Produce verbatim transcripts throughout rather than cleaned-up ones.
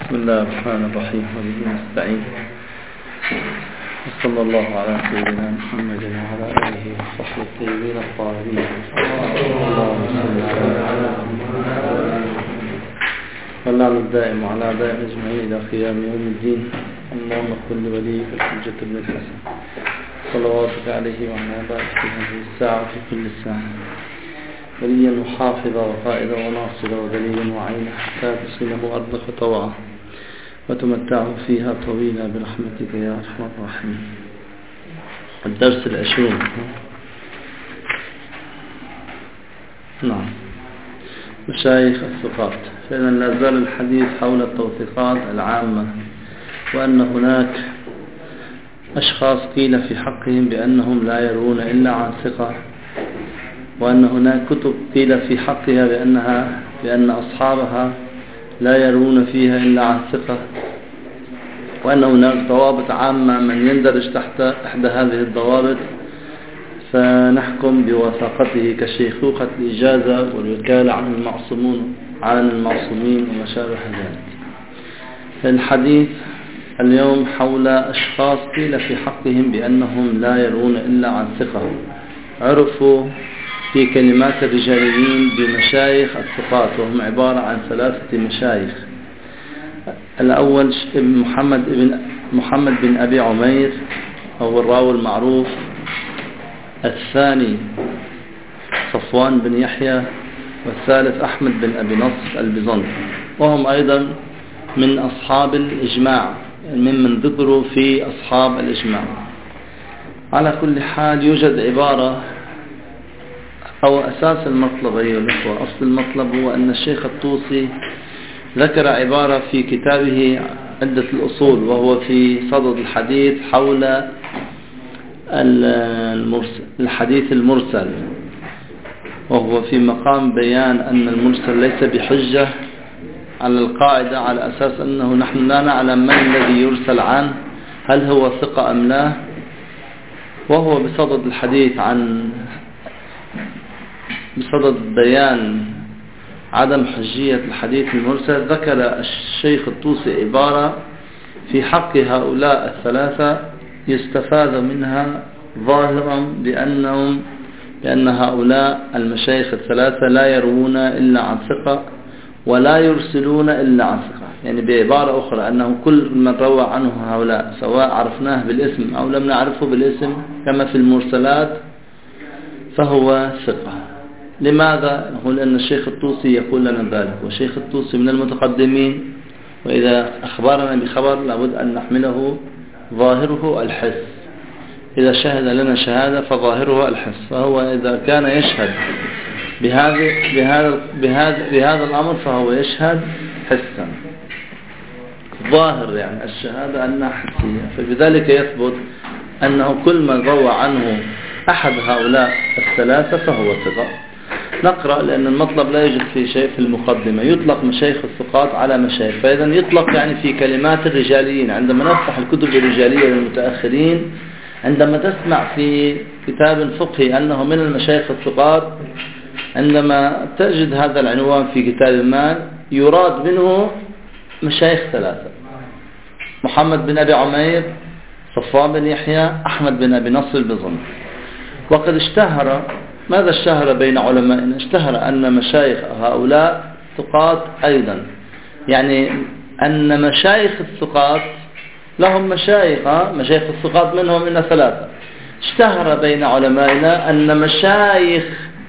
بسم الله الرحمن الرحيم وبه نستعين وصلى الله على سيدنا محمد وعلى آله وصحبه الطيبين الطاهرين. اللهم صل على محمد واللعن الدائم على أعداء أجمعين إلى قيام يوم الدين. اللهم كن لوليك الحجة بن الحسن صلواتك عليه وعلى آبائك في هذه الساعة وفي كل ساعة وليا وحافظا وقائدا وناصرا ودليلا وعينا حتى تصله أرضك طوعا وتمتعه فيها طويلا برحمتك يا أرحم الراحمين. الدرس العشرون. نعم، مشايخ الثقات. فإذا لا زال الحديث حول التوثيقات العامة، وأن هناك أشخاص قيل في حقهم بأنهم لا يروون إلا عن ثقة، وأن هناك كتب قيل في حقها بأنها بأن أصحابها لا يروون فيها إلا عن ثقة، وأن هناك ضوابط عامة من يندرج تحت إحدى هذه الضوابط فنحكم بوثاقته كشيخوخة الإجازة والوكالة عن المعصومون عن المعصومين وما شابه ذلك. الحديث اليوم حول أشخاص قيل في حقهم بأنهم لا يروون إلا عن ثقة، عرفوا في كلمات الرجاليين بمشايخ الثقات، وهم عبارة عن ثلاثة مشايخ. الأول محمد بن محمد بن أبي عمير أو الراوي المعروف، الثاني صفوان بن يحيى، والثالث أحمد بن أبي نصر البيزنطي، وهم أيضا من أصحاب الإجماع، ممن ذكروا في أصحاب الإجماع. على كل حال يوجد عبارة أو أساس المطلب أيها الأخوة، أصل المطلب هو أن الشيخ الطوسي ذكر عبارة في كتابه عدة الأصول، وهو في صدد الحديث حول الحديث المرسل، وهو في مقام بيان أن المرسل ليس بحجة على القاعدة، على أساس أنه نحن لا نعلم من الذي يرسل عنه، هل هو ثقة أم لا. وهو بصدد الحديث عن بصدد بيان عدم حجية الحديث المرسل، ذكر الشيخ الطوسي عبارة في حق هؤلاء الثلاثة يستفاد منها ظاهرا بأنهم بأن هؤلاء المشايخ الثلاثة لا يروون إلا عن ثقة ولا يرسلون إلا عن ثقة. يعني بعبارة أخرى أنه كل من روى عنه هؤلاء سواء عرفناه بالاسم أو لم نعرفه بالاسم كما في المرسلات فهو ثقة. لماذا؟ نقول أن الشيخ الطوسي يقول لنا ذلك، والشيخ الطوسي من المتقدمين، وإذا أخبرنا بخبر لابد أن نحمله ظاهره الحس. إذا شهد لنا شهادة فظاهره الحس، فهو إذا كان يشهد بهذا بهذا بهذا بهذا الأمر فهو يشهد حسا ظاهر، يعني الشهادة أنها حسية. فبذلك يثبت أنه كل من روى عنه أحد هؤلاء الثلاثة فهو ثقة. نقرأ لأن المطلب لا يوجد في شيء في المقدمة. يطلق مشايخ الثقات على مشايخ، فإذا يطلق يعني في كلمات الرجاليين. عندما نفتح الكتب الرجالية للمتأخرين، عندما تسمع في كتاب فقهي أنه من المشايخ الثقات، عندما تجد هذا العنوان في كتاب ما يراد منه مشايخ ثلاثة: محمد بن أبي عمير، صفوان بن يحيى، أحمد بن أبي نصر البيزنطي. وقد اشتهر، ماذا اشتهر بين علمائنا؟ اشتهر أن مشايخ هؤلاء ثقات أيضا، يعني أن مشايخ الثقات لهم مشايخ، مشايخ الثقات منهم إلى ثلاثة. اشتهر بين علمائنا أن مشايخ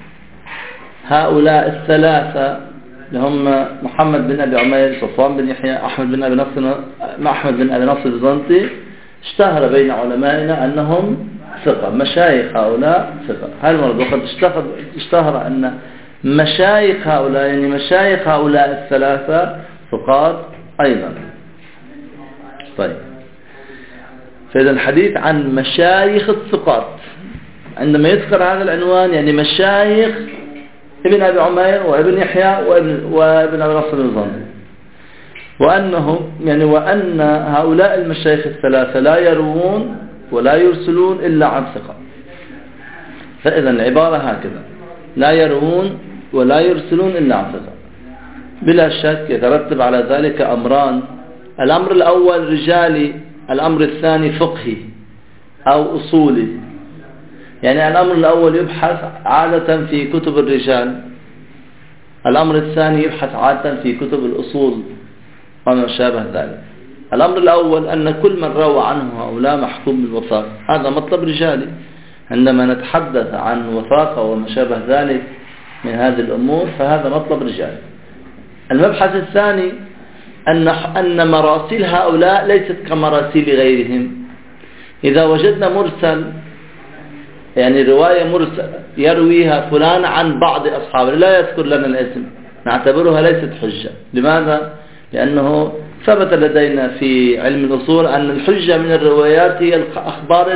هؤلاء الثلاثة لهم محمد بن أبي عمير، صفوان بن يحيى، أحمد بن أبي نصر أحمد بن أبي نصر البيزنطي، اشتهر بين علمائنا أنهم ثقة، مشايخ هؤلاء ثقة. هل مرض؟ وقد اشتهر أن مشايخ هؤلاء، يعني مشايخ هؤلاء الثلاثة ثقات أيضا. طيب، فإذا الحديث عن مشايخ الثقات عندما يذكر هذا العنوان يعني مشايخ ابن أبي عمير وابن يحيى وابن, وابن أبي نصر البيزنطي، وأنهم يعني وأن هؤلاء المشايخ الثلاثة لا يروون ولا يرسلون إلا عن ثقة. فإذا العبارة هكذا: لا يروون ولا يرسلون إلا عن ثقة. بلا شك يترتب على ذلك أمران الأمر الأول رجالي، الأمر الثاني فقهي أو أصولي. يعني الأمر الأول يبحث عادة في كتب الرجال، الأمر الثاني يبحث عادة في كتب الأصول وما شابه ذلك. الأمر الأول أن كل من روى عنه هؤلاء محكوم بالوثاق، هذا مطلب رجالي. عندما نتحدث عن وثاقة وما شابه ذلك من هذه الأمور فهذا مطلب رجالي. المبحث الثاني أن أن مراسيل هؤلاء ليست كمراسيل غيرهم. إذا وجدنا مرسل، يعني رواية مرسلة يرويها فلان عن بعض أصحابه لا يذكر لنا الاسم، نعتبرها ليست حجة. لماذا؟ لأنه ثبت لدينا في علم الأصول أن الحجة من الروايات هي أخبار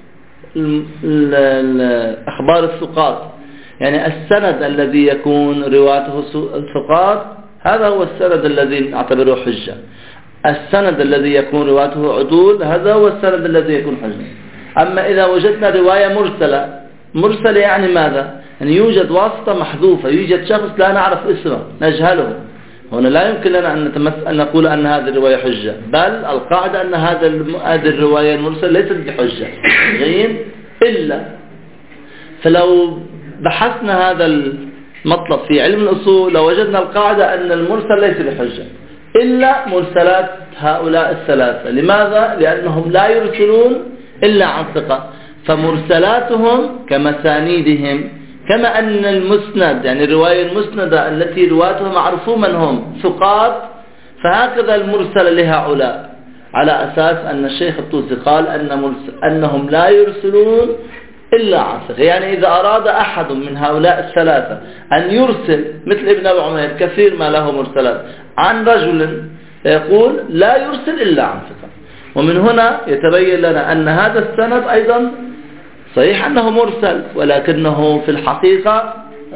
أخبار الثقات. يعني السند الذي يكون رواته الثقات هذا هو السند الذي نعتبره حجة. السند الذي يكون رواته عدول هذا هو السند الذي يكون حجة. أما إذا وجدنا رواية مرسلة، مرسلة يعني ماذا؟ يعني يوجد واسطة محذوفة، يوجد شخص لا نعرف اسمه نجهله، هنا لا يمكن لنا أن, أن نقول أن هذه الرواية حجة، بل القاعدة أن هذه الرواية المرسلة ليست بحجة غير إلا. فلو بحثنا هذا المطلب في علم الأصول لوجدنا القاعدة أن المرسل ليس بحجة إلا مرسلات هؤلاء الثلاثة. لماذا؟ لأنهم لا يرسلون إلا عن ثقة، فمرسلاتهم كمسانيدهم، كما أن المسند يعني الرواية المسندة التي رواتها معروفون من هم ثقات، فهكذا المرسل لهؤلاء، على أساس أن الشيخ الطوسي قال أن أنهم لا يرسلون إلا عن ثقة. يعني إذا أراد أحد من هؤلاء الثلاثة أن يرسل مثل ابن أبي عمير كثير ما له مرسلات عن رجل، يقول لا يرسل إلا عن ثقة. ومن هنا يتبين لنا أن هذا السند أيضا صحيح أنه مرسل، ولكنه في الحقيقة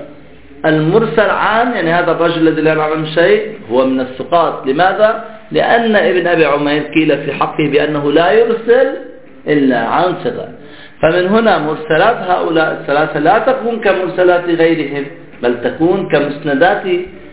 المرسل عن يعني هذا الرجل الذي لا يعلم شيء هو من الثقات. لماذا؟ لأن ابن أبي عمير قيل في حقه بأنه لا يرسل إلا عن ثقة. فمن هنا مرسلات هؤلاء الثلاثة لا تكون كمرسلات غيرهم، بل تكون كمسندات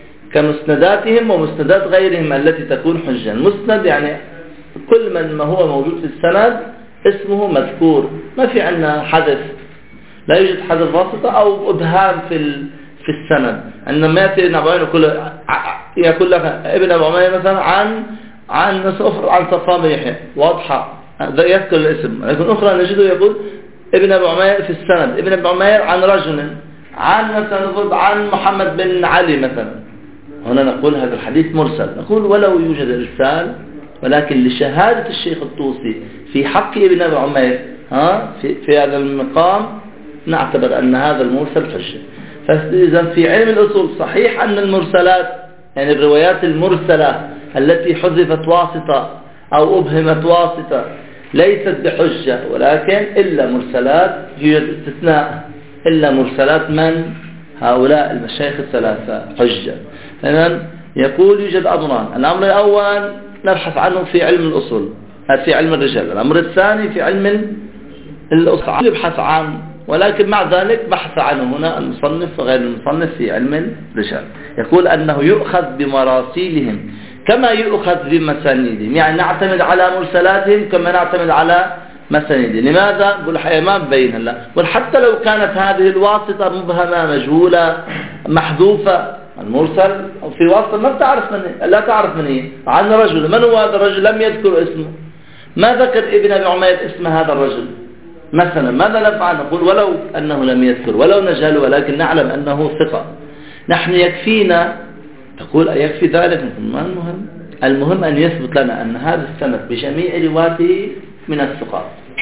كمسنداتهم ومسندات غيرهم التي تكون حجة. المسند يعني كل من ما هو موجود في السند اسمه مذكور، ما في عندنا حذف، لا يوجد حذف واسطة أو إبهام في في السند. عندما يأتي ابن أبي عمير يقول يقول لك ابن أبي عمير مثلا عن عن عن صفوان بن يحيى واضحة يذكر الاسم، لكن أخرى نجده يقول ابن أبي عمير في السند ابن أبي عمير عن رجل عن مثلا عن محمد بن علي مثلا، هنا نقول هذا الحديث مرسل. نقول ولو يوجد إرسال، ولكن لشهادة الشيخ الطوسي في حق ابن أبي عمير ها في, في هذا المقام نعتبر أن هذا المرسل حجة. فإذا في علم الأصول صحيح أن المرسلات يعني الروايات المرسلة التي حذفت واسطة أو أبهمت واسطة ليست بحجة، ولكن إلا مرسلات يوجد استثناء، إلا مرسلات من هؤلاء المشايخ الثلاثة حجة. إذن يقول يوجد أمران، الأمر الأول نبحث عنه في علم الأصول في علم الرجال، الأمر الثاني في علم الأصول يبحث عنه، ولكن مع ذلك بحث عنه هنا المصنف وغير المصنف في علم الرجال. يقول أنه يؤخذ بمراسيلهم كما يؤخذ بمسانيدهم، يعني نعتمد على مرسلاتهم كما نعتمد على مسانيدهم. لماذا؟ يقول الحقيقة ما بين هلا، وحتى لو كانت هذه الواسطة مبهمة مجهولة محذوفة، المرسل في واسطة ما بتعرف من لا تعرف من هي عن رجل، من هو هذا الرجل؟ لم يذكر اسمه، ما ذكر ابن أبي عمير اسم هذا الرجل مثلا، ماذا نفعل؟ نقول ولو أنه لم يذكر ولو نجهل، ولكن نعلم أنه ثقة، نحن يكفينا. تقول يكفي ذلك؟ ما المهم؟ المهم أن يثبت لنا أن هذا السند بجميع رواته من الثقات،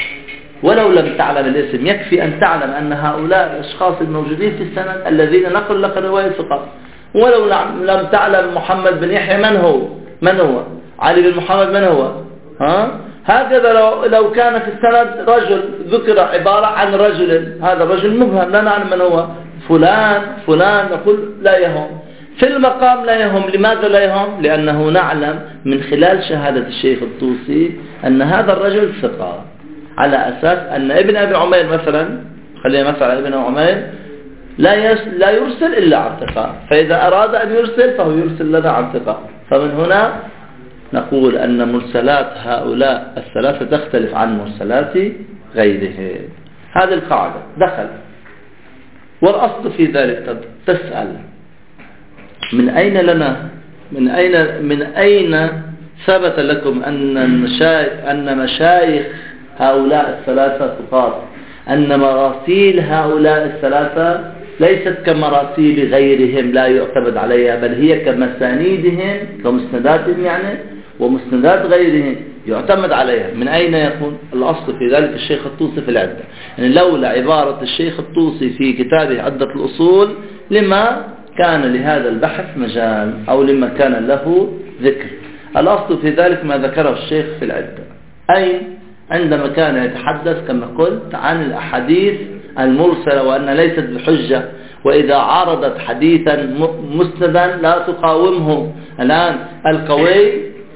ولو لم تعلم الاسم يكفي أن تعلم أن هؤلاء الأشخاص الموجودين في السند الذين نقل لك الرواية ثقات. ولو لم تعلم محمد بن يحيى من هو من هو علي بن محمد من هو ها هكذا لو لو كان في السند رجل ذكر عبارة عن رجل، هذا الرجل مبهم لا نعلم من هو، فلان فلان، نقول لا يهم في المقام لا يهم. لماذا لا يهم؟ لأنه نعلم من خلال شهادة الشيخ الطوسي أن هذا الرجل ثقة، على أساس أن ابن أبي عمير مثلا، خلينا مثلا ابن أبي عمير لا لا يرسل إلا عن ثقة، فإذا أراد أن يرسل فهو يرسل لنا عن ثقة. فمن هنا نقول أن مرسلات هؤلاء الثلاثة تختلف عن مرسلات غيرهم. هذه القاعدة دخل. والأصل في ذلك تسأل من أين لنا من أين من أين ثبت لكم أن المشايخ أن مشايخ هؤلاء الثلاثة ثقات، أن مراسيل هؤلاء الثلاثة ليست كمراسيل غيرهم لا يعتمد عليها، بل هي كمسانيدهم كمسنداتهم يعني ومسندات غيرهم يعتمد عليها. من أين يكون الأصل في ذلك؟ الشيخ الطوسي في العدة. يعني لولا عبارة الشيخ الطوسي في كتابه عدة الأصول لما كان لهذا البحث مجال أو لما كان له ذكر. الأصل في ذلك ما ذكره الشيخ في العدة، أي عندما كان يتحدث كما قلت عن الأحاديث المرسلة وأن ليست بحجة، وإذا عارضت حديثا مسندا لا تقاومه. الآن القوي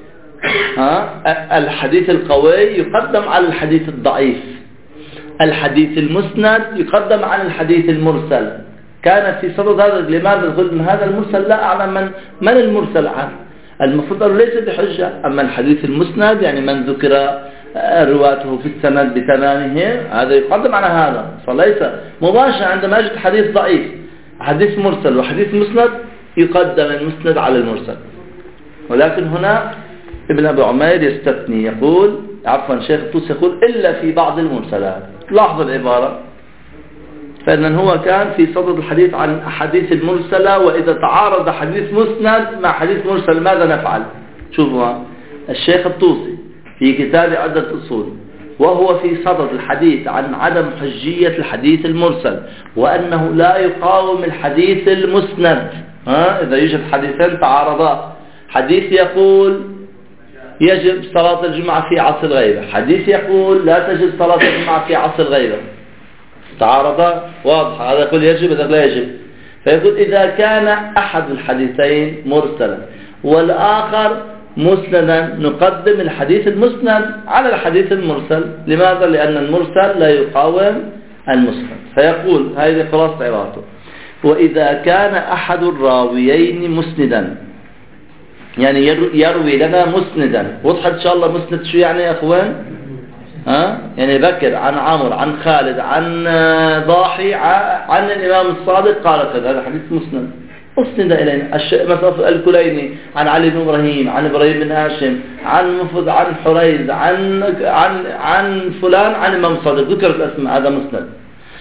ها الحديث القوي يقدم على الحديث الضعيف، الحديث المسند يقدم على الحديث المرسل. كان في صدد هذا لماذا قلت من هذا المرسل لا أعلم من من المرسل عنه، المفروض أنه ليس بحجة. أما الحديث المسند يعني من ذكر رواته في السند بتمامه هذا يقدم على هذا، فليس مباشر. عندما يجد حديث ضعيف حديث مرسل وحديث مسند يقدم المسند على المرسل. ولكن هنا ابن أبي عمير يستثني، يقول عفوا شيخ الطوسي يقول إلا في بعض المرسلات. لاحظ العبارة، فإن هو كان في صدد الحديث عن أحاديث المرسلة، وإذا تعارض حديث مسند مع حديث مرسل ماذا نفعل؟ شوفوا الشيخ الطوسي في كتاب عدة أصول وهو في صدد الحديث عن عدم حجية الحديث المرسل وأنه لا يقاوم الحديث المسند. ها إذا يوجد حديثين تعارضا، حديث يقول يجب صلاة الجمعة في عصر الغيبة، حديث يقول لا تجب صلاة الجمعة في عصر الغيبة، تعارضا واضح، هذا يقول يجب هذا لا يجب. فيقول إذا كان أحد الحديثين مرسلا والآخر مسندا نقدم الحديث المسند على الحديث المرسل. لماذا؟ لأن المرسل لا يقاوم المسند. فيقول هذه خلاصة عبارته: وإذا كان أحد الراويين مسندا، يعني يروي لنا مسندا. وضحت إن شاء الله مسند شو يعني يا أخوان؟ ها؟ يعني بكر عن عمرو عن خالد عن ضاحي عن الإمام الصادق قال كذا، هذا حديث مسند أسند إلينا. مثلا الكليني عن علي بن إبراهيم عن إبراهيم بن هاشم عن مفض عن حريز عن عن عن فلان عن الإمام الصادق، ذكرت الأسماء، هذا مسند.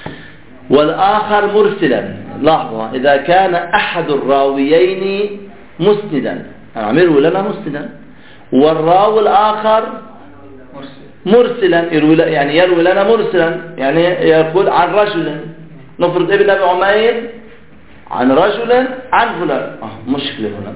والآخر مرسلا. لاحظوا إذا كان أحد الراويين مسندا، عمره لنا مسندا، والراوي الآخر مرسلا يروي يعني يروي لنا مرسلا، يعني يقول عن رجل، نفرض ابن أبي عمير عن رجل عن فلان. آه مشكلة هنا.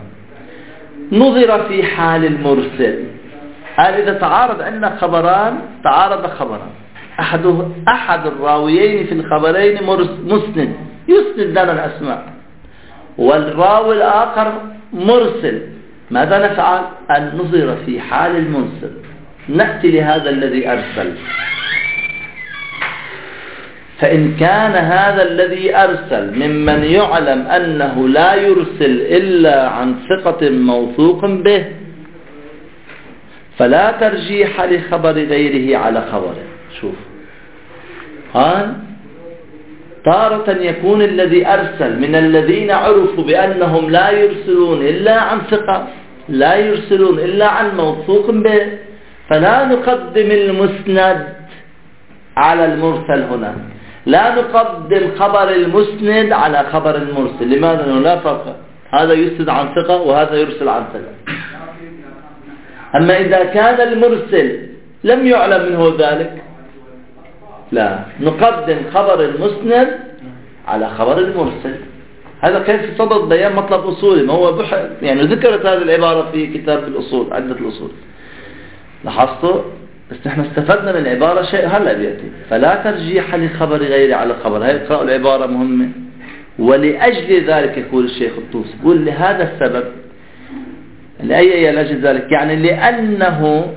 نظر في حال المرسل، قال إذا تعارض عندنا خبران، تعارض خبران، أحد أحد الراويين في الخبرين مسند يسند لنا الأسماء، والراوي الآخر مرسل، ماذا نفعل؟ أن نظر في حال المرسل، نأتي لهذا الذي أرسل، فإن كان هذا الذي أرسل ممن يعلم أنه لا يرسل إلا عن ثقة موثوق به فلا ترجيح لخبر غيره على خبره. شوف هان تارة يكون الذي أرسل من الذين عرفوا بأنهم لا يرسلون إلا عن ثقة، لا يرسلون إلا عن موثوق به، فلا نقدم المسند على المرسل هنا، لا نقدم خبر المسند على خبر المرسل. لماذا؟ لأنه لا فرق، هذا يسند عن ثقة وهذا يرسل عن ثقة. أما إذا كان المرسل لم يعلم منه ذلك لا نقدم خبر المسند على خبر المرسل. هذا كان في صدد بيان مطلب أصولي، ما هو بحث يعني ذكرت هذه العبارة في كتاب الأصول عدة الأصول. لاحظتوا؟ بس نحن استفدنا من العبارة شيء هلا بيأتي، فلا ترجيح لخبر غير على خبر. هاي اقرأوا العبارة مهمة. ولأجل ذلك يقول الشيخ الطوسي، يقول لهذا السبب، لأي أي لأجل ذلك يعني لأنه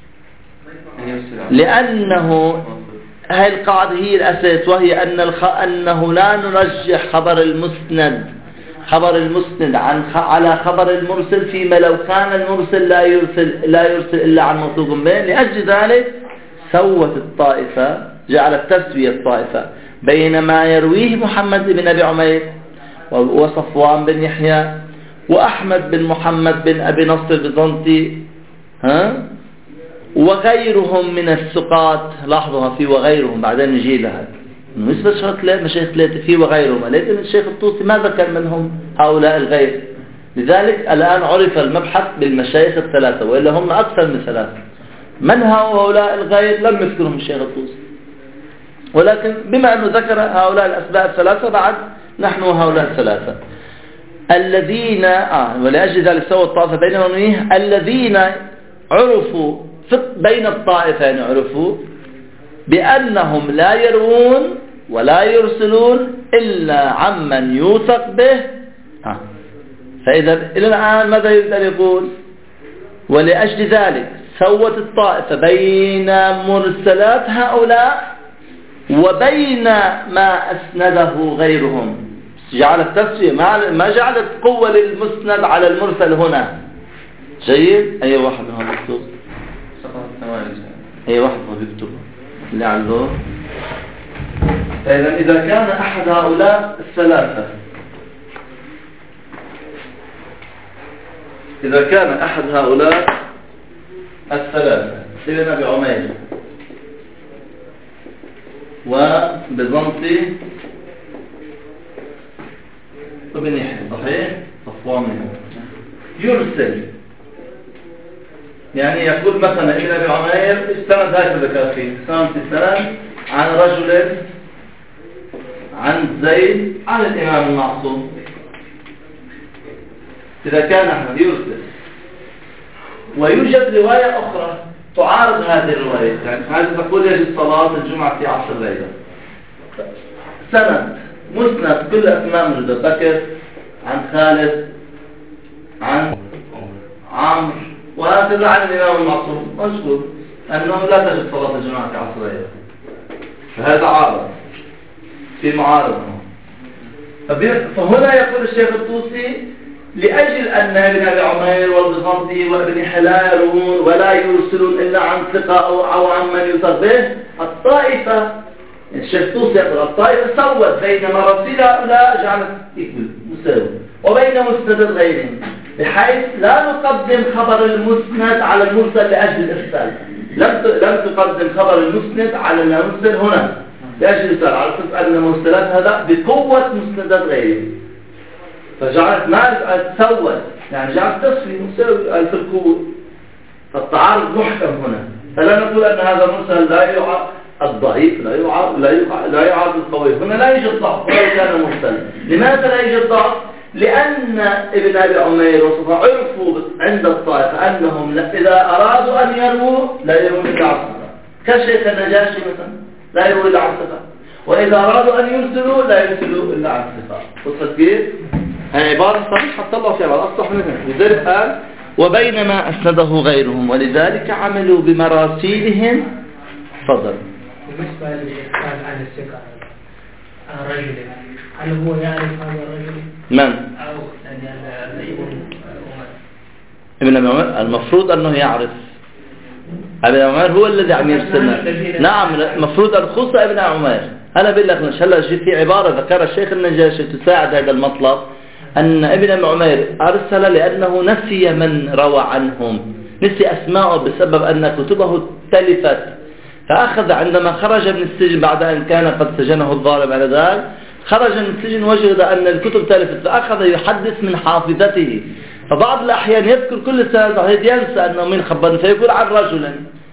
لأنه هاي القاعدة هي الأساس، وهي أن الخ... أنه لا نرجح خبر المسند خبر المسند عن على خبر المرسل، فيما لو كان المرسل لا يرسل لا يرسل إلا عن موثوق به. لأجل ذلك سوت الطائفة، جعلت تسوية الطائفة بين ما يرويه محمد بن أبي عمير وصفوان بن يحيى وأحمد بن محمد بن أبي نصر البيزنطي ها وغيرهم من الثقات. لاحظوها في وغيرهم، بعدين نجي لها مش بس مشايخ ثلاثة، في وغيرهم، لكن الشيخ الطوسي ما ذكر منهم هؤلاء الغير. لذلك الآن عرف المبحث بالمشايخ الثلاثة، وإلا هم أكثر من ثلاثة. من هؤلاء الغير لم يذكرهم الشيخ الطوسي، ولكن بما أنه ذكر هؤلاء الأسماء الثلاثة بعد نحن هؤلاء الثلاثة الذين آه ولأجل ذلك سوى الطائفة بينهم الذين عرفوا بين الطائفين، عرفوا بأنهم لا يروون ولا يرسلون إلا عمن يوثق به. آه. فإذا إلى الآن ماذا يريد أن يقول؟ ولأجل ذلك سوت الطائفة بين مرسلات هؤلاء وبين ما أسنده غيرهم، جعلت تسوية، ما جعلت قوة للمسند على المرسل هنا. جيد. أي واحد منهم يكتب؟ أي واحد منهم يكتب اللي عنده. فإذا إذا كان أحد هؤلاء الثلاثة إذا كان أحد هؤلاء الثلاثة ابن أبي عمير وبيزنطي وابن يحيى، صحيح؟ صفوان منهم يرسل، يعني يقول مثلا ابن أبي عمير استند هكذا ذكر فيه سنة السنة عن رجل عن زيد عن الإمام المعصوم. إذا كان أحمد يرسل ويوجد رواية أخرى تعارض هذه الرواية، يعني هذه تقول يجب صلاة الجمعة في عصر الليلة، سند مسند كل أسماء موجودة، بكر عن خالد عن عمرو وهكذا عن الإمام المعصوم، مشهور أنه لا تجب صلاة الجمعة في عصر الليلة، فهذا عارض في معارضة. فهنا يقول الشيخ الطوسي لأجل أن ابن أبي عمير والبيزنطي وابن حلال يروون ولا يرسلون إلا عن ثقة أو عن من يثق به، الطائفة الشيخ الطوسي يقول الطائفة سوت بين مراسيل هؤلاء جعلت مساوي وبين مسند غيرهم، بحيث لا نقدم خبر المسند على المرسل لأجل الإرسال. لم لم تقدم خبر المسند على المرسل هنا لأجل الإرسال، على أساس أن المرسلات هذا بقوة مسندات غيره، فجعلت ما تسوت يعني جعلت تصفي مساوي في القوة. فالتعارض محكم هنا، فلا نقول أن هذا المرسل لا يعارض الضعيف، لا يعارض لا يعارض لا يعارض القوي. هنا لا يوجد ضعف ولو كان مرسلا. لماذا لا يوجد ضعف؟ لأن ابن أبي عمير وصفا عرفوا عند الطائفة أنهم إذا أرادوا أن يروا لا يروا إلا عن ثقة، كشيخ النجاشي مثلا لا يروا إلا عن ثقة، وإذا أرادوا أن يرسلوا لا يرسلوا إلا عن ثقة. وصلت كيف؟ هي عبارة صحيحة طلعوا فيها عبارة أصلح منها. لذلك قال وبينما أسنده غيرهم ولذلك عملوا بمراسيلهم. تفضل. بالنسبة للإخبار عن الثقة عن رجل، هل هو يعرف هذا الرجل؟ من؟ أو يعني ابن أبي عمر المفروض أنه يعرف. ابن عمر هو الذي عم يرسلنا. نعم المفروض أن خص ابن عمر. أنا بقول لك إن شاء الله في عبارة ذكرها الشيخ النجاشي تساعد هذا المطلب، أن ابن أبي عمر أرسل لأنه نسي من روى عنهم، نسي أسماءه بسبب أن كتبه تلفت، فأخذ عندما خرج من السجن بعد أن كان قد سجنه الظالم على ذلك، خرج من السجن وجد أن الكتب تلفت فأخذ يحدث من حافظته، فبعض الأحيان يذكر كل سنة ينسى أنه من خبر فيقول عن رجل،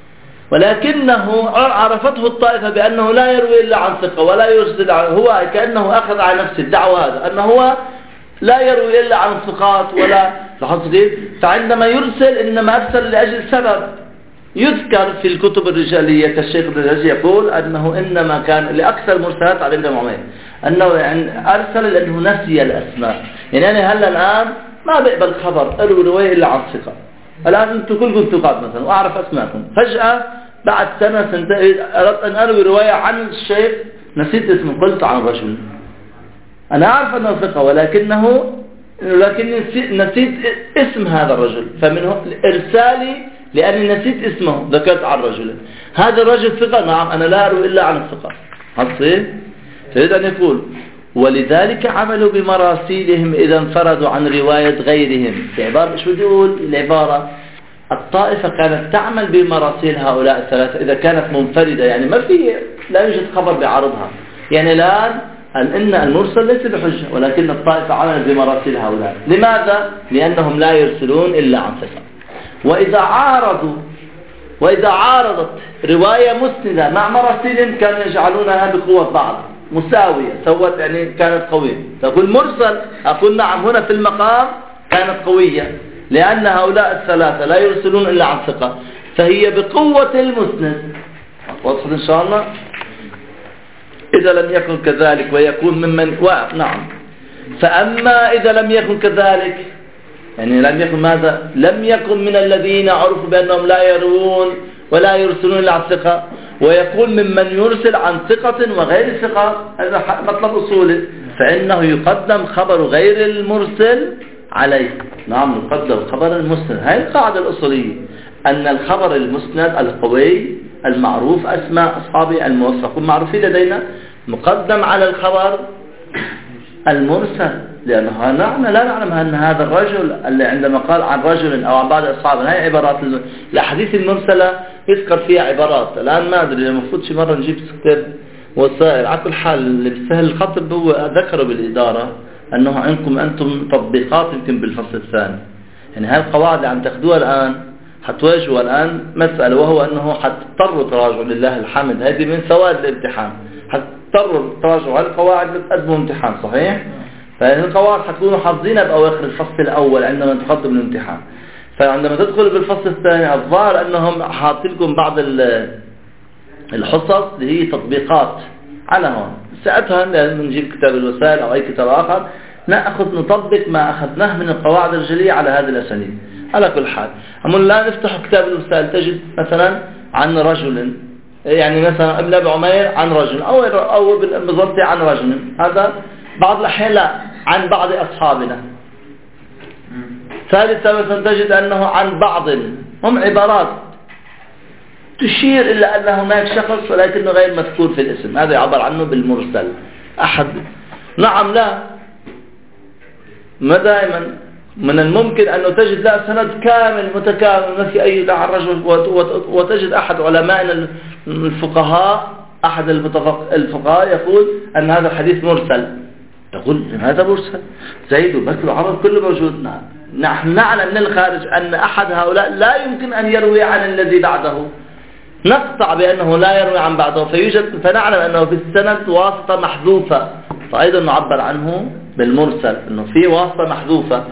ولكنه عرفته الطائفة بأنه لا يروي إلا عن ثقة ولا يرسل، هو كأنه أخذ على نفسه الدعوة هذا أنه هو لا يروي إلا عن ثقات ولا فعندما يرسل إنما أرسل لأجل سبب يذكر في الكتب الرجالية. كالشيخ الرجالي يقول أنه إنما كان لأكثر مرسلات على ابن عمير أنه يعني أرسل لأنه نسي الأسماء، يعني أنا هلا الآن ما بقبل خبر أروي رواية إلا عن ثقة، الآن أنتم كلكم ثقات مثلا وأعرف أسماءكم، فجأة بعد سنة سنتين أردت أن أروي رواية عن الشيخ نسيت اسمه، قلت عن رجل، أنا أعرف أنه ثقة ولكنه لكن نسيت اسم هذا الرجل، فمن إرسالي لأني نسيت اسمه ذكرت عن رجل. هذا الرجل ثقة، نعم أنا لا أروي إلا عن الثقة. هتصير تريد أن يقول ولذلك عملوا بمراسيلهم إذا انفردوا عن رواية غيرهم. في عبارة شو يقول العبارة؟ الطائفة كانت تعمل بمراسيل هؤلاء الثلاثة إذا كانت منفردة، يعني ما في لا يوجد خبر بعرضها. يعني الآن أن المرسل ليس بحجة، ولكن الطائفة عملت بمراسيل هؤلاء. لماذا؟ لأنهم لا يرسلون إلا عن ثقة. وإذا عارضوا وإذا عارضت رواية مسندة مع مراسيل كانوا يجعلونها بقوة بعض مساوية، سوت يعني كانت قوية. تقول مرسل، أقول نعم هنا في المقام كانت قوية لأن هؤلاء الثلاثة لا يرسلون إلا عن ثقة، فهي بقوة المسند. واضح إن شاء الله؟ إذا لم يكن كذلك ويكون ممن و... نعم. فأما إذا لم يكن كذلك، يعني لم يكن ماذا؟ لم يكن من الذين عرفوا بأنهم لا يروون ولا يرسلون إلا عن ثقة، ويكون ممن يرسل عن ثقة وغير ثقة، هذا مطلب أصولي، فإنه يقدم خبر غير المرسل عليه. نعم يقدم خبر المسند. هذه القاعدة الأصولية، أن الخبر المسند القوي المعروف أسماء أصحابه الموثقون معروفين لدينا مقدم على الخبر المرسل، لأنه نحن لا نعلم أن هذا الرجل اللي عندما قال عن رجل أو عن بعض أصحابه، هاي عبارات الأحاديث المرسلة يذكر فيها عبارات. الآن ما أدري المفروض شي مرة نجيب كتاب وسائل. على كل حال اللي بيستاهل الخطب هو ذكروا بالإدارة أنه عندكم أنتم تطبيقات يمكن بالفصل الثاني. يعني هاي القواعد اللي عم تاخذوها الآن حتواجهوا الآن مسألة، وهو أنه حتضطروا تراجعوا لله الحمد. هذه من سواد الامتحان، حتضطروا تراجعوا هذه القواعد بتقدموا امتحان صحيح. فهذه القواعد حتكونوا حافظينها بأواخر الفصل الأول عندما تقدم الامتحان. فعندما تدخلوا بالفصل الثاني الظاهر أنهم حاطين لكم بعض الحصص اللي هي تطبيقات على هون. ساعتها نجيب كتاب الوسائل أو أي كتاب آخر نأخذ نطبق ما أخذناه من القواعد الجلية على هذه الأساليب. على كل حال أمون لا نفتح كتاب الوسائل تجد مثلا عن رجل، يعني مثلا ابن أبي عمير عن رجل، أو أو بالضبط عن رجل. هذا بعض الأحيان لا عن بعض أصحابنا. ثالثا مثلا تجد أنه عن بعض، هم عبارات تشير إلى أن هناك شخص ولكنه غير مذكور في الاسم، هذا يعبر عنه بالمرسل أحد. نعم لا، ما دائما من الممكن أنه تجد لا سند كامل متكامل ما في أي داعي الرجل، وتجد أحد علماء الفقهاء أحد الفقهاء يقول أن هذا الحديث مرسل. يقول هذا مرسل، زيد وبكر وعمر كله موجود. نعم نحن نعلم من الخارج أن أحد هؤلاء لا يمكن أن يروي عن الذي بعده، نقطع بأنه لا يروي عن بعده، فيوجد فنعلم أنه في السند واسطة محذوفة، فأيضا نعبر عنه بالمرسل أنه في واسطة محذوفة،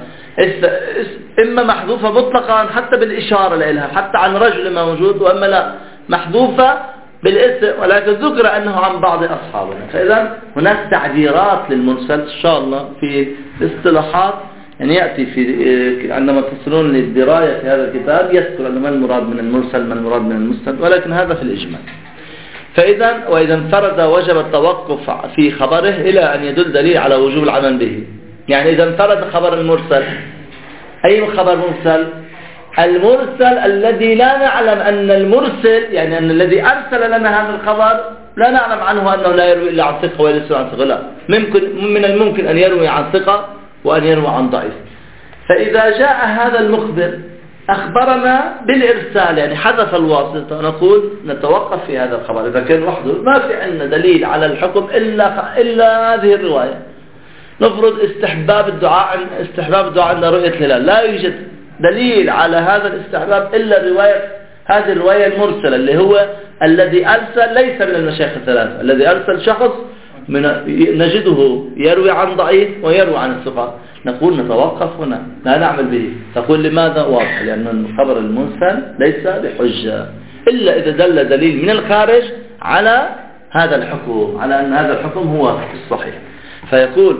إما محذوفة مطلقا حتى بالإشارة لها حتى عن رجل موجود، وإما لا محذوفة بالاسم ولكن ذكر أنه عن بعض أصحابنا. فإذا هناك تعبيرات للمرسل إن شاء الله في الاصطلاحات، يعني يأتي في عندما تصلون للدراية في هذا الكتاب يذكر أنه ما المراد من المرسل ما المراد من المسند، ولكن هذا في الإجمال. فإذا وإذا انفرد وجب التوقف في خبره إلى أن يدل دليل على وجوب العمل به. يعني إذا انفرد خبر المرسل، أي خبر مرسل؟ المرسل الذي لا نعلم أن المرسل يعني أن الذي أرسل لنا هذا الخبر لا نعلم عنه أنه لا يروي إلا عن ثقة ولا يروي عن ثقة، لا، ممكن من الممكن أن يروي عن ثقة وأن يروي عن ضعيف. فإذا جاء هذا المخبر أخبرنا بالإرسال يعني حذف الواسطة، نقول نتوقف في هذا الخبر إذا كان وحده ما في عندنا دليل على الحكم إلا إلا هذه الرواية. نفرض استحباب الدعاء استحباب الدعاء عند رؤية الهلال، لا يوجد دليل على هذا الاستحباب إلا رواية هذه الرواية المرسلة اللي هو الذي أرسل ليس من المشايخ الثلاثة، الذي أرسل شخص من نجده يروي عن ضعيف ويروي عن الثقة، نقول نتوقف هنا لا نعمل به. تقول لماذا؟ واضح لأن الخبر المرسل ليس بحجة إلا إذا دل دليل من الخارج على هذا الحكم، على أن هذا الحكم هو الصحيح. فيقول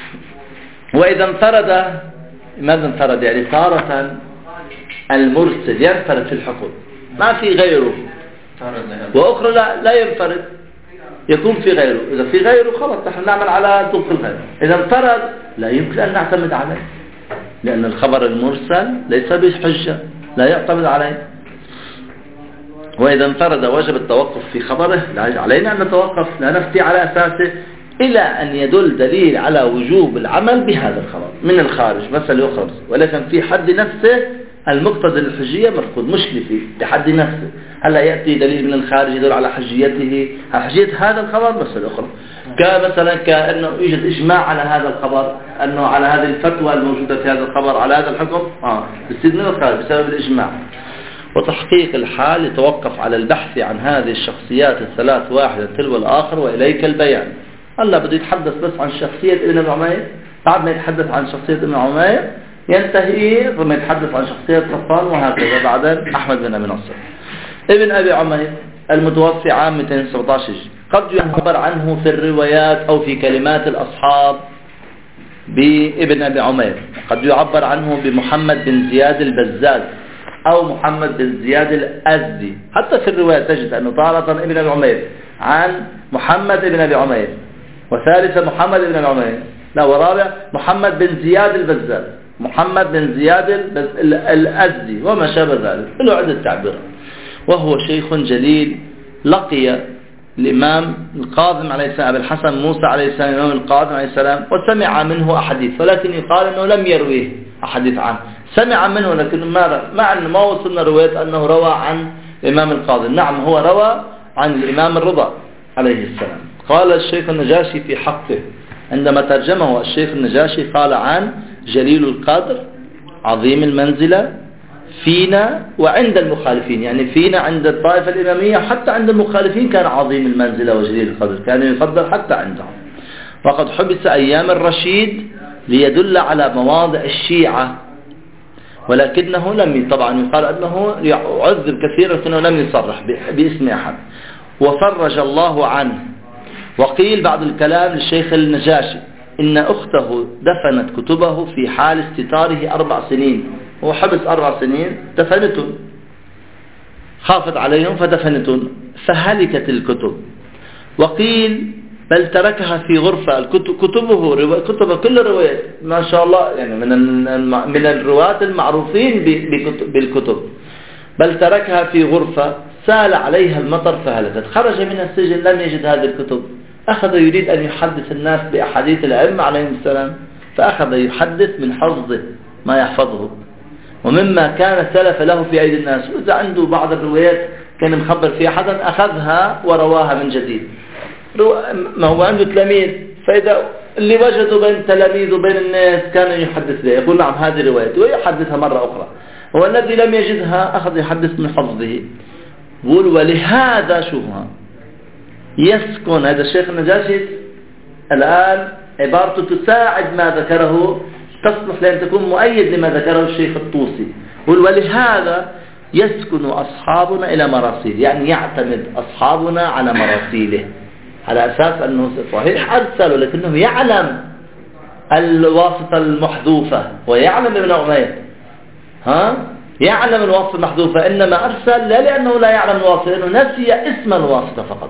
وإذا انفرد، ماذا انفرد؟ يعني تارة المرسل ينفرد في الحكم ما في غيره، وأخرى لا, لا ينفرد يكون في غيره. إذا في غيره خلاص نحن نعمل على طبق الغير. إذا انفرد لا يمكن أن نعتمد عليه، لأن الخبر المرسل ليس بحجة لا يعتمد عليه. وإذا انفرد وجب التوقف في خبره، علينا أن نتوقف لا نفتي على أساسه إلى أن يدل دليل على وجوب العمل بهذا الخبر من الخارج مسألة أخرى. ولكن في حد نفسه المقتضى الحجية مرفوض، مشكلة فيه بحد نفسه. هلا يأتي دليل من الخارج يدل على حجيته، حجية هذا الخبر مسألة أخرى. كمثلا كأنه يوجد إجماع على هذا الخبر، أنه على هذه الفتوى الموجودة في هذا الخبر على هذا الحكم آه بسبب من الخارج بسبب الإجماع. وتحقيق الحال يتوقف على البحث عن هذه الشخصيات الثلاث واحدة تلو الآخر وإليك البيان. هلا بده يتحدث بس عن شخصية ابن أبي عمير، بعد ما يتحدث عن شخصية ابن عمير ينتهي ثم يتحدث عن شخصية صفوان، وهكذا بعدين أحمد بن أبي نصر. ابن أبي عمير المتوفي عام مئتين وسبعة عشر قد يعبر عنه في الروايات أو في كلمات الأصحاب بابن أبي عمير، قد يعبر عنه بمحمد بن زياد البزاز أو محمد بن زياد الأزدي. حتى في الرواية تجد أنه تارة ابن أبي عمير عن محمد بن أبي عمير، وثالثة محمد بن أبي عمير، لا ورابع محمد بن زياد البزاز، محمد بن زياد الأزدي وما شابه ذلك، له عدة تعبيرات. وهو شيخ جليل لقي الإمام القاظم عليه السلام أبي الحسن موسى عليه السلام الإمام القاظم عليه السلام وسمع منه أحاديث، ولكن يقال أنه لم يرويه أحاديث عنه، سمع منه لكن ما مع أنه ما وصلنا رواية أنه روى عن الإمام القاظم. نعم هو روى عن الإمام الرضا عليه السلام. قال الشيخ النجاشي في حقه عندما ترجمه الشيخ النجاشي قال عن جليل القدر عظيم المنزلة فينا وعند المخالفين، يعني فينا عند الطائفة الإمامية حتى عند المخالفين كان عظيم المنزلة وجليل القدر، كان يفضل حتى عندهم. وقد حبس أيام الرشيد ليدل على مواضع الشيعة، ولكنه لم طبعا يقال أنه يعذب كثيرا لكنه لم يصرح باسم أحد. وفرج الله عنه. وقيل بعض الكلام للشيخ النجاشي إن أخته دفنت كتبه في حال استتاره أربع سنين، هو حبس أربع سنين دفنتهم، خافت عليهم فدفنتهم فهلكت الكتب. وقيل بل تركها في غرفة، الكتب كتبه كتب كل الروايات ما شاء الله يعني من من الرواة المعروفين بالكتب، بل تركها في غرفة سال عليها المطر فهلكت. خرج من السجن لم يجد هذه الكتب، أخذ يريد أن يحدث الناس بأحاديث الأئمة عليهم السلام، فأخذ يحدث من حفظه ما يحفظه ومما كان سلف له في أيدي الناس. وإذا عنده بعض الروايات كان مخبر فيها حدا أخذها ورواها من جديد. ما هو عنده تلاميذ، فإذا اللي وجدوا بين تلاميذ وبين الناس كان يحدث له، يقول نعم هذه روايته ويحدثها مرة أخرى. هو الذي لم يجدها أخذ يحدث من حفظه. يقول ولهذا شوفها يسكن هذا الشيخ النجاشي الآن عبارته تساعد ما ذكره، تصلح لأن تكون مؤيد لما ذكره الشيخ الطوسي. يقول ولهذا يسكن أصحابنا إلى مراسيل، يعني يعتمد أصحابنا على مراسيله على أساس أنه صحيح أرسل لكنه يعلم الواسطة المحذوفة ويعلم ابن عمير ها يعلم الواسطة المحذوفة، إنما أرسل لا لأنه لا يعلم الواسطة، لأنه نسي اسم الواسطة فقط،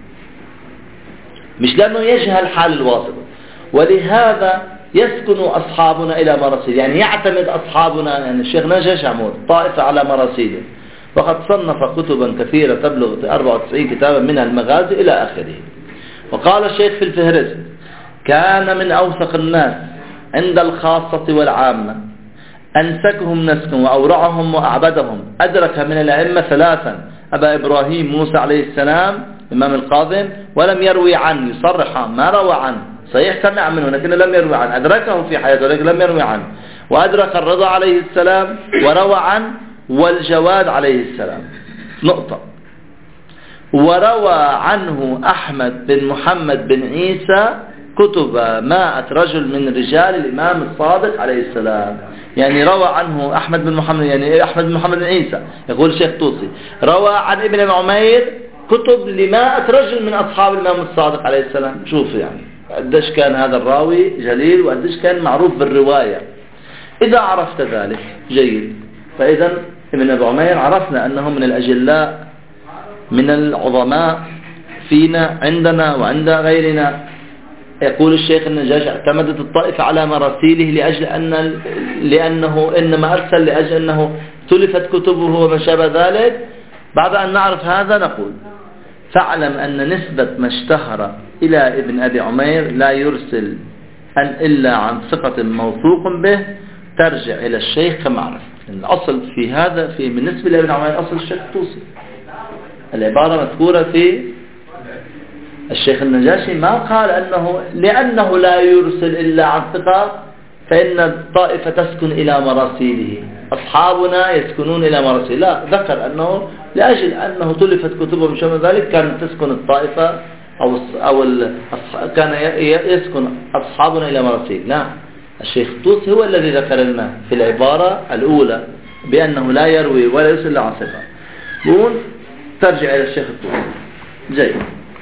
مش لأنه يجهل حال الواسطة. ولهذا يسكن أصحابنا إلى مراسيل، يعني يعتمد أصحابنا يعني الشيخ نجاش عمود طائفة على مراسيله. وقد صنف كتبا كثيرة تبلغ أربعة وتسعين كتابا منها المغازي إلى آخره. وقال الشيخ في الفهرست كان من أوثق الناس عند الخاصة والعامة، أنسكهم نسكا وأورعهم وأعبدهم، أدرك من الأئمة ثلاثا أبا إبراهيم موسى عليه السلام إمام القاظم ولم يروي عنه، يصرح ما روى عنه، صحيح سمع منه لكن لم يروي عنه، أدركه في حياته لكن لم يروي عنه. وأدرك الرضا عليه السلام وروى عنه، والجواد عليه السلام نقطة. وروى عنه أحمد بن محمد بن عيسى كتب مائة رجل من رجال الإمام الصادق عليه السلام، يعني روى عنه أحمد بن محمد يعني أحمد بن محمد بن عيسى. يقول الشيخ طوسي روى عن ابن عمير كتب لمائة رجل من أصحاب الإمام الصادق عليه السلام. شوف يعني قديش كان هذا الراوي جليل وقديش كان معروف بالرواية. إذا عرفت ذلك جيد. فإذا ابن أبي عمير عرفنا أنه من الأجلاء من العظماء فينا عندنا وعند غيرنا. يقول الشيخ النجاشي اعتمدت الطائفة على مراسيله لأجل أن لأنه إنما أرسل لأجل أنه تلفت كتبه وما شابه ذلك. بعد أن نعرف هذا نقول فاعلم أن نسبة ما اشتهر إلى ابن أبي عمير لا يرسل أن إلا عن ثقة موثوق به ترجع إلى الشيخ كما عرف. الأصل في هذا في بالنسبة لابن عمير أصل الشيخ الطوسي. العبارة مذكورة في الشيخ النجاشي ما قال أنه لأنه لا يرسل إلا عن ثقة فإن الطائفة تسكن إلى مراسيله، أصحابنا يسكنون إلى مراسيله. لا، ذكر أنه لأجل أنه تلفت كتبهم شبه ذلك كانت تسكن الطائفة أو أو كان يسكن أصحابنا إلى مراسيل. لا، الشيخ الطوسي هو الذي ذكر لنا في العبارة الأولى بأنه لا يروي ولا يرسل عن ثقة. يقول ترجع إلى الشيخ الطوسي. جيد.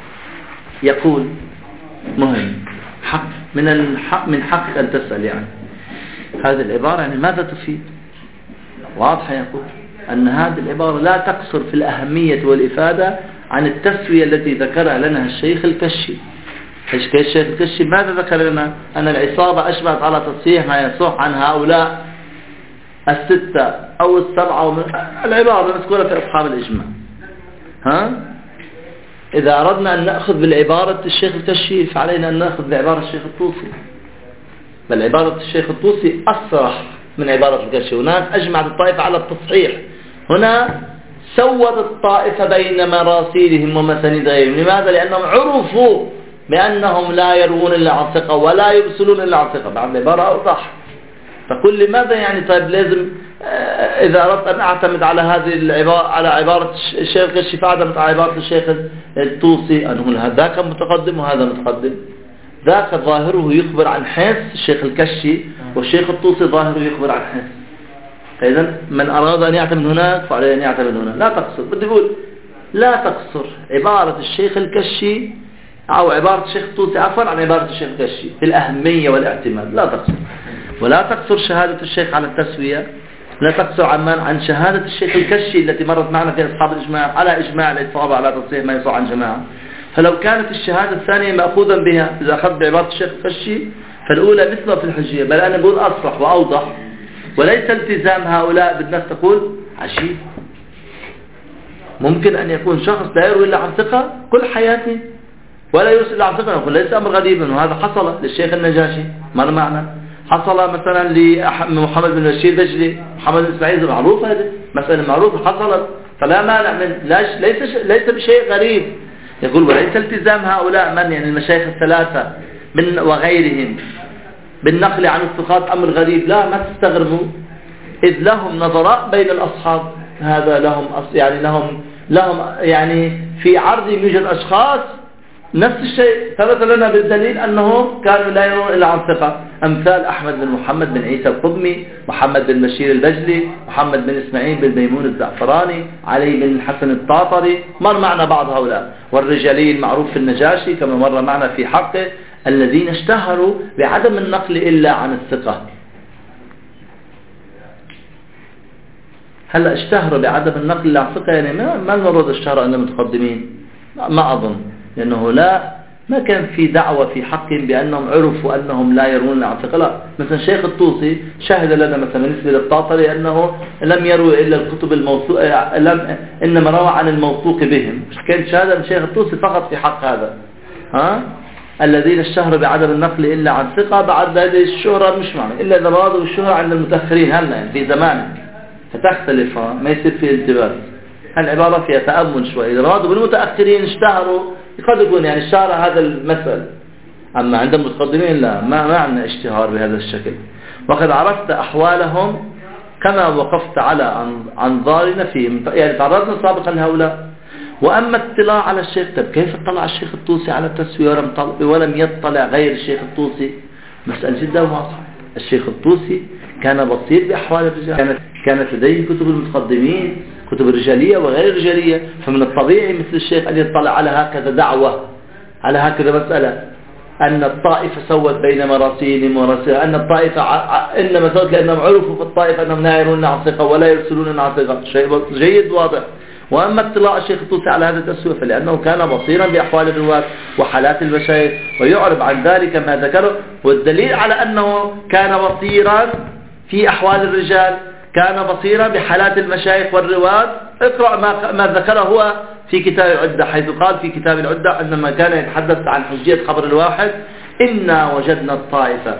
يقول مهم حق من الحق من حقك أن تسأل يعني هذه العبارة يعني ماذا تفيد؟ واضح. يقول أن هذه العبارة لا تقصر في الأهمية والإفادة عن التسوية التي ذكرها لنا الشيخ الكشي. الشيخ الكشي ماذا ذكر لنا؟ أن العصابة أشبهت على تصحيح ما يصح عن هؤلاء الستة أو السبعة. العبارة مذكورة في أصحاب الإجماع. ها؟ إذا أردنا أن نأخذ بالعبارة الشيخ الكشي فعلينا أن نأخذ بعبارة الشيخ الطوسي. بل عبارة الشيخ الطوسي أصرح من عبارة الكشي. هناك أجمعت الطائفة على التصحيح، هنا سوت الطائفة بين مراسيلهم ومسانيد غيرهم. لماذا؟ لأنهم عرفوا بأنهم لا يروون إلا عن ثقة ولا يرسلون إلا عن ثقة. بعد العبارة أوضح. فقل لماذا يعني طيب لازم إذا أردت أن أعتمد على هذه العبارة على عبارة الشيخ الكشي فأعتمد على عبارة الشيخ الطوسي أنه هذاك متقدم وهذا متقدم. ذاك ظاهره يخبر عن حس الشيخ الكشي والشيخ الطوسي ظاهره يخبر عن حس. فإذا من أراد أن يعتمد هناك فعليه أن يعتمد هنا. لا تقصر، بدي أقول لا تقصر عبارة الشيخ الكشي أو عبارة الشيخ الطوسي عفوا عن عبارة الشيخ الكشي في الأهمية والاعتماد. لا تقصر. ولا تقصر شهادة الشيخ على التسوية. لا تقصر عمان عن شهادة الشيخ الكشي التي مرت معنا في أصحاب الإجماع على إجماع الإصابة على تصحيح ما يصح عن جماعة. فلو كانت الشهادة الثانية مأخوذا بها إذا أخذت بعبارة الشيخ الكشي فالأولى مثلها في الحجية. بل أنا بقول أصرح وأوضح. وليس التزام هؤلاء بالناس تقول عجيب ممكن أن يكون شخص لا يروي إلا عن ثقة كل حياته ولا يرسل إلا عن ثقة. نقول ليس أمر غريبا، وهذا حصل للشيخ النجاشي. ماذا معنى؟ حصل مثلا لمحمد بن بشير بجلي، محمد بن إسماعيل معروف، هذه مسألة معروفة حصلت. فلا مانع من ليس ليس بشيء غريب. يقول وليس التزام هؤلاء من يعني المشايخ الثلاثة من وغيرهم بالنقل عن الثقات أمر غريب. لا، ما تستغربوا، إذ لهم نظراء بين الأصحاب. هذا لهم يعني لهم لهم يعني في عرضهم يوجد أشخاص نفس الشيء ثبت لنا بالدليل أنهم كانوا لا يرون إلا عن ثقة، أمثال أحمد بن محمد بن عيسى القضمي، محمد بن بشير البجلي، محمد بن إسماعيل بن ميمون الزعفراني، علي بن الحسن الطاطري. مر معنا بعض هؤلاء. والرجالي المعروف في النجاشي كما مر معنا في حقه الذين اشتهروا بعدم النقل إلا عن الثقة. هلا اشتهروا بعدم النقل إلا عن الثقة يعني ما ما المراد اشتهروا عند المتقدمين؟ ما أظن، لأنه لا ما كان في دعوة في حقهم بأنهم عرفوا أنهم لا يرون عن ثقة. لا، مثلا شيخ الطوسي شهد لنا مثلا بالنسبة للطاطري أنه لم يروي إلا الكتب الموثوقة، لم إنما روى عن الموثوق بهم. كان شهادة شيخ الطوسي فقط في حق هذا. ها الذين اشتهروا بعدم النقل إلا عن ثقة. بعد هذه الشهرة مش معنى إلا إذا رادوا الشهرة عند المتأخرين هلا يعني في زمانه فتختلف، ما يصير في التباس. العبارة فيها تأمل شوي. إذا رادوا بالمتأخرين اشتهروا قد يكون يعني اشتهر هذا المثل. أما عند المتقدمين لا، ما ما عندنا اشتهار بهذا الشكل. وقد عرفت أحوالهم كما وقفت على أنظارنا فيهم، يعني تعرضنا سابقا لهؤلاء. وأما اطلاع على الشيخ، طب كيف اطلع الشيخ الطوسي على التسوية ولم يطلع غير الشيخ الطوسي؟ مسألة جدا واضحة. الشيخ الطوسي كان بصير بأحوال الرجال، كانت كانت لديه كتب المتقدمين، كتب الرجالية وغير الرجالية. فمن الطبيعي مثل الشيخ أن يطلع على هكذا دعوة، على هكذا مسألة أن الطائفة سوت بين مراسيلهم ورسيلهم، أن الطائفة إنما سوت لأنهم عرفوا في الطائفة أنهم لا يرون عن ثقة ولا يرسلون عن ثقة. شيء جيد واضح. وأما اطلاع الشيخ الطوسي على هذا التسوية فلأنه كان بصيرا بأحوال الرواة وحالات المشايخ ويعرب عن ذلك ما ذكره. والدليل على أنه كان بصيرا في أحوال الرجال كان بصيرا بحالات المشايخ والرواة. اقرأ ما, ما ذكره هو في كتاب العدة، حيث قال في كتاب العدة عندما كان يتحدث عن حجية خبر الواحد: إنا وجدنا الطائفة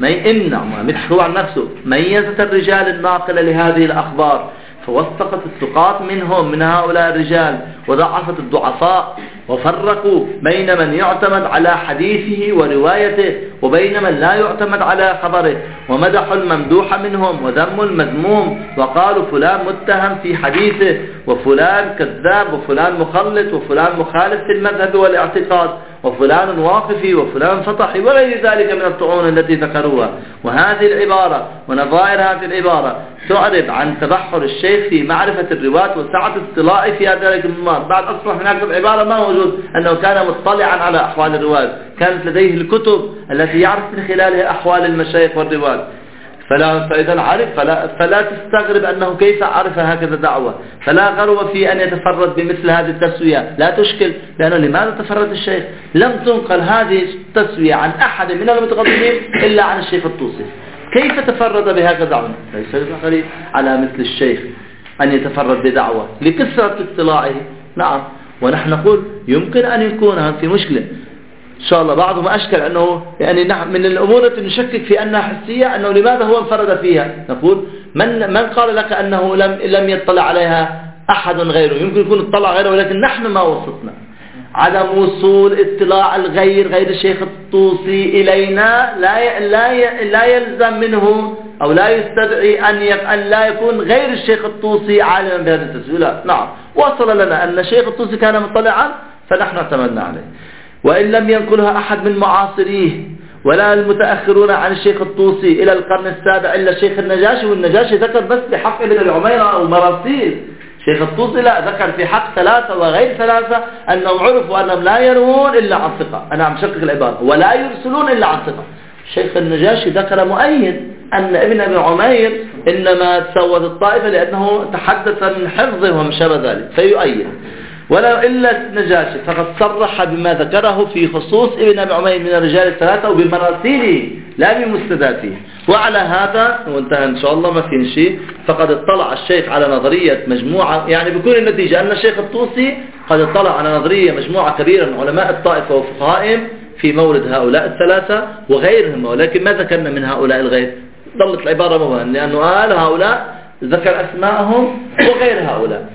إن مدحه عن نفسه ميزة الرجال الناقلة لهذه الأخبار، فوثقت الثقات منهم من هؤلاء الرجال وضعفت الضعفاء، وفرقوا بين من يعتمد على حديثه وروايته وبين من لا يعتمد على خبره، ومدحوا الممدوح منهم وذموا المذموم، وقالوا فلان متهم في حديثه وفلان كذاب وفلان مخلط وفلان مخالف في المذهب والاعتقاد وفلان واقفي وفلان سطحي وغير ذلك من الطعون التي ذكروها. وهذه العبارة ونظائر هذه العبارة تعرب عن تبحر الشيخ في معرفة الرواة وسعة اطلاعه في ذلك الممار. بعد أصبح هناك العبارة ما موجود أنه كان مطلعا على أحوال الرواة، كانت لديه الكتب التي يعرف من خلالها أحوال المشايخ والرواة. فلا فإذا عرف فلا, فلا تستغرب أنه كيف عرف هكذا دعوة، فلا غرو في أن يتفرد بمثل هذه التسوية، لا تشكل. لأنه لماذا تفرد الشيخ؟ لم تنقل هذه التسوية عن أحد من المتقدمين إلا عن الشيخ الطوسي. كيف تفرد بهكذا دعوة؟ ليس غريب على مثل الشيخ أن يتفرد بدعوة لكثرة اطلاعه. نعم، ونحن نقول يمكن أن يكون في مشكلة إن شاء الله. بعضهم أشكل أنه يعني من الأمور التي نشكك في أنها حسية، أنه لماذا هو انفرد فيها. نقول من من قال لك أنه لم لم يطلع عليها أحد غيره؟ يمكن يكون اطلع غيره، ولكن نحن ما وصلنا. عدم وصول اطلاع الغير غير الشيخ الطوسي إلينا لا لا لا يلزم منه أو لا يستدعي أن أن لا يكون غير الشيخ الطوسي عالما بهذه التسويلات. نعم، وصل لنا أن الشيخ الطوسي كان مطلعا فنحن اعتمدنا عليه. وإن لم ينقلها أحد من معاصريه ولا المتأخرون عن الشيخ الطوسي إلى القرن السابع إلا الشيخ النجاشي، والنجاشي ذكر بس بحق ابن العميرة أو مراسيل. الشيخ الطوسي لا، ذكر في حق ثلاثة وغير ثلاثة أنهم عرفوا أنهم لا يروون إلا عن ثقة. أنا عم شكك العبارة، ولا يرسلون إلا عن ثقة. الشيخ النجاشي ذكر مؤيد أن ابن أبي عمير إنما تسود الطائفة لأنه تحدث من حفظه وما شابه ذلك فيؤيد. ولا إلا النجاشي فقد صرح بما ذكره في خصوص ابن أبي عمير من الرجال الثلاثة وبمراسيله لا بمستداته. وعلى هذا وانتهى إن شاء الله ما في شيء. فقد اطلع الشيخ على نظرية مجموعة، يعني بكل النتيجة أن الشيخ الطوسي قد اطلع على نظرية مجموعة كبيرة من علماء الطائفة وفقهائهم في مورد هؤلاء الثلاثة وغيرهم، ولكن ما ذكرنا من هؤلاء الغير. ضلت العبارة مبهمة لأنه قال هؤلاء ذكر أسماءهم وغير هؤلاء،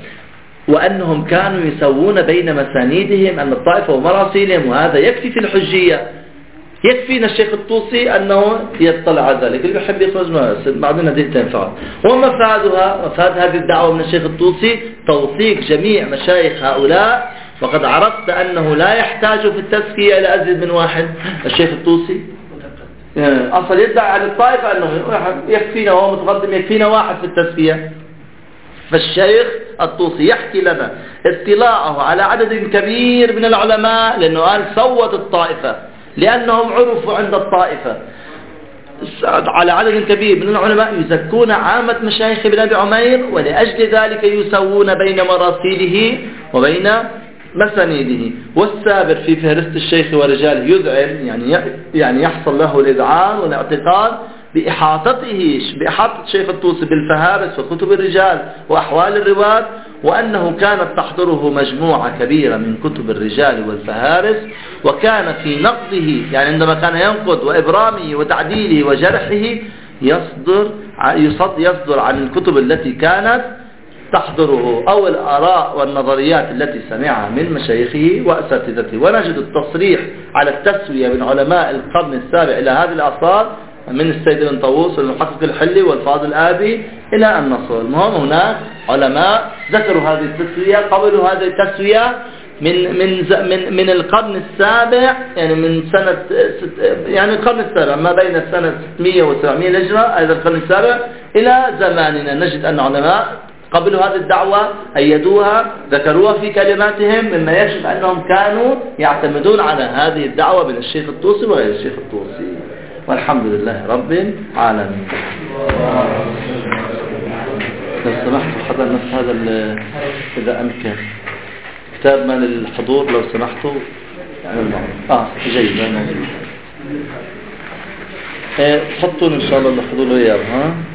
وأنهم كانوا يسوون بين مسانيدهم أن الطائفة ومراسيلهم، وهذا يكفي في الحجية. يكفينا الشيخ الطوسي أنه يطلع على ذلك. اللي يحب يخرج بعدنا دقيقتين فقط. ومفادها مفاد هذه الدعوة من الشيخ الطوسي توثيق جميع مشايخ هؤلاء، وقد عرفت أنه لا يحتاج في التزكية إلى أزيد من واحد. الشيخ الطوسي أصلا يدعي على الطائفة أنه يكفينا وهو متقدم يكفينا واحد في التزكية. فالشيخ الطوسي يحكي لنا اطلاعه على عدد كبير من العلماء، لأنه قال صوت الطائفة لأنهم عرفوا عند الطائفة على عدد كبير من العلماء يزكون عامة مشايخ ابن أبي عمير، ولأجل ذلك يسوون بين مراسيله وبين مسانيده. والسابر في فهرست الشيخ ورجاله يذعن، يعني يعني يحصل له الإذعان والاعتقاد بإحاطته بإحاطة الشيخ الطوسي بالفهارس وكتب الرجال وأحوال الرواة، وأنه كانت تحضره مجموعة كبيرة من كتب الرجال والفهارس، وكان في نقده يعني عندما كان ينقد وإبرامه وتعديله وجرحه يصدر يصدر عن الكتب التي كانت تحضره أو الآراء والنظريات التي سمعها من مشايخه وأساتذته. ونجد التصريح على التسوية من علماء القرن السابع إلى هذه الأعصار من السيد بن طاووس والمحقق الحلي والفاضل الآبي إلى أن نصل. المهم هناك علماء ذكروا هذه التسوية، قبلوا هذه التسوية من من من من القرن السابع، يعني من سنة يعني القرن السابع ما بين سنة ستمئة وسبعمئة الهجرة هذا القرن السابع إلى زماننا. نجد أن علماء قبلوا هذه الدعوة أيدوها ذكروها في كلماتهم، مما يشهد أنهم كانوا يعتمدون على هذه الدعوة من الشيخ الطوسي وغير الشيخ الطوسي. والحمد لله رب العالمين. حضر نفس هذا إذا أمكن كتاب مال الحضور لو سمحتوا يعني آه جيد. إيه تحطون إن شاء الله الحضور وياه ها.